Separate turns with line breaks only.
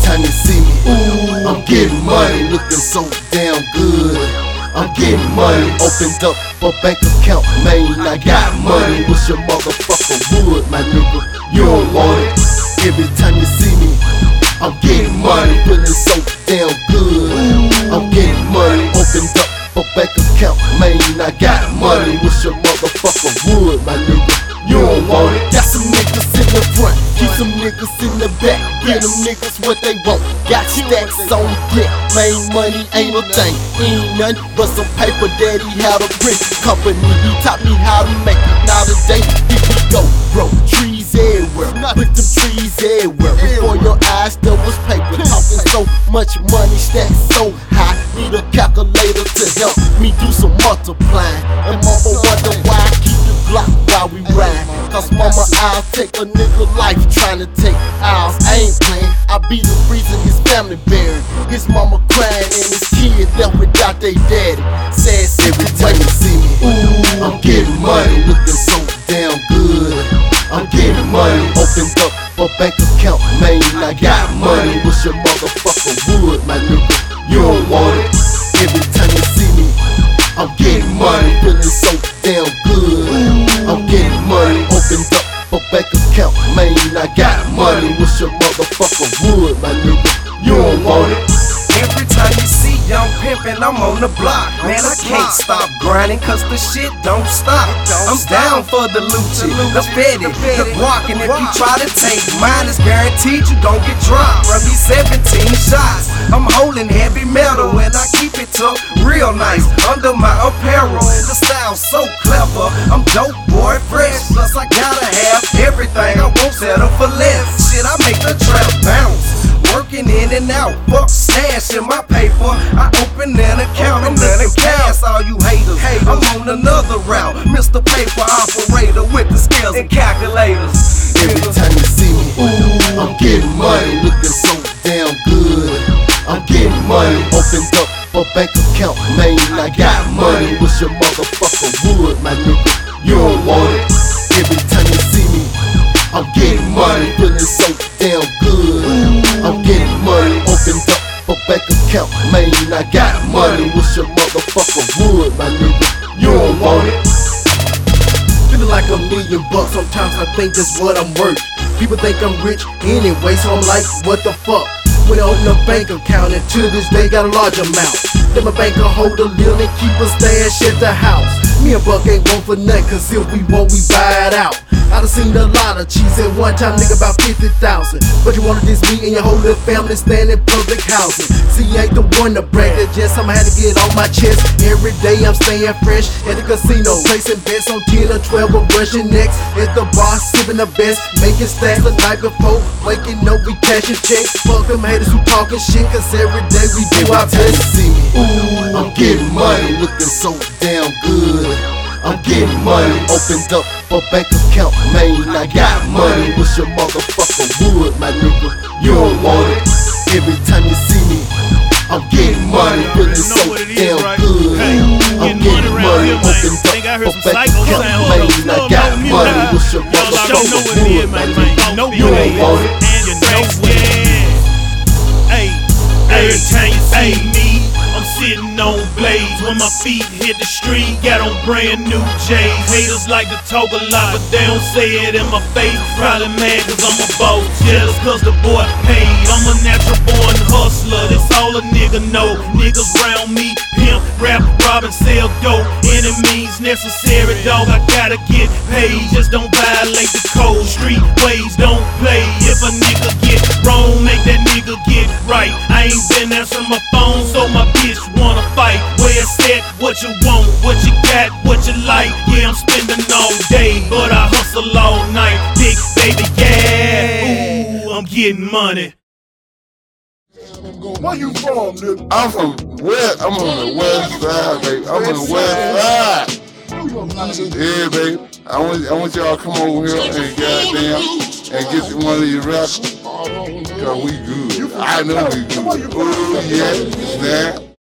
time you see me, ooh, I'm getting money, looking so damn good. I'm getting money, opened up a bank account, man, I got money. Wish your motherfucker would, my nigga, you don't want it. Every time you see me, I'm getting money, feeling so damn good. I'm getting money, opened up a bank account, man, I got money. Wish your motherfucker would, my nigga, you don't want it. Got some niggas in the front, keep some niggas in the back, give them niggas what they want. Got stacks on deck, man, money ain't a thing. Ain't nothing but some paper. Daddy had a print company, he taught me how to make it. Now today, people go broke, trees everywhere, put them trees everywhere. Before your eyes, there was paper. Talking so much money, stacks so high, need a calculator to help me do some multiplying. And mama wonder why I keep the Glock while we ride. Cause mama, I'll take a nigga life trying to take ours. I ain't playing, I be the reason his family buried. His mama crying and his kids left without their daddy. Sad every time you see me, ooh, I'm getting money, looking so damn good. I'm getting money, opened up a bank account, man, I got money. Wish your motherfucker would, my nigga, you don't want it. Every time you see me, I'm getting money, feeling so damn good. I'm getting money, opened up a bank account, man, I got money. Wish your motherfucker would, my nigga, you don't want it.
Every time you see young pimpin', I'm on the block. Man, I can't stop grinding cause the shit don't stop. I'm down for the Lucci, the Fetty, the guac, and if you try to take mine, it's guaranteed you gon' get dropped. From these 17 shots, I'm holding heavy metal and I keep it tucked real nice under my apparel. The style's so clever, I'm dope boy, fresh. Plus I gotta have everything, I won't settle for less. Shit, I make the trap bounce. Working in and out, fuck stash in my paper. I open an account and let it pass all you haters. I'm on another route, Mr. Paper Operator with the scales and calculators.
Every time you see me, ooh, I'm getting money, looking so damn good. I'm getting money, opened up a bank account, man, I got money. Wish your motherfucker would, my nigga, you don't want it. Every time you see me, I'm getting money, feeling so damn good. I'm getting money, opened up a bank account, man, I got money. Wish your motherfucker would, my nigga, you don't want it.
Feeling like $1 million, sometimes I think that's what I'm worth. People think I'm rich anyway, so I'm like, what the fuck? When I open a bank account and to this day got a large amount. Then my bank can hold a little and keep a stash at the house. Me and Buck ain't one for nothing, cause if we want, we buy it out. I done seen a lot of cheese at one time, nigga, about 50,000. But you wanted this me and your whole little family stand in public housing. See, I ain't the one to brag, that just I'ma have to get on my chest. Every day I'm staying fresh at the casino, placing bets on 10 or 12 or brushing necks. At the bar, sipping the best, making stacks the night before. Waking up, we cashing checks. Fuck them haters who talking shit, cause every day we do our
Every time you
best.
see me, ooh, I'm getting money, looking so damn good. I'm getting money, opened up a bank account, man, I got money. Wish your motherfucker would, my nigga, you don't want it. Every time you see me, I'm getting money, feeling so damn good. I'm getting money, opened up a bank account, man, I got money. Wish your motherfucker would, my nigga, you don't want it.
Every time you see me, I'm sitting on blades. When my feet hit the street, got on brand new J's. Haters like to talk a lot, but they don't say it in my face. Probably mad cause I'm a boss, jealous cause the boy paid. I'm a natural born hustler, that's all a nigga know. Niggas round me, pimp, rap, rob and sell dope. Any means necessary, dog, I gotta get paid. Just don't violate the code, street ways don't play. If a nigga get wrong, make that nigga get right. I ain't been answering my phone, so my bitch wanna fight. Where it's at, what you want, what you got, what you like. Yeah, I'm spending all day, but I hustle all night. Big baby, yeah, ooh, I'm getting money.
Where you from, nigga?
I'm from the west side, baby. I'm from the west side. Yeah, baby. I want y'all to come over here and goddamn and get one of these rappers. Cause we good. I know we good. Oh yeah, snap.